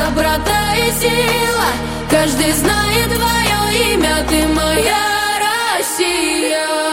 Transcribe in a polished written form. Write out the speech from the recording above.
доброта и сила. Каждый знает твое имя, ты моя Россия.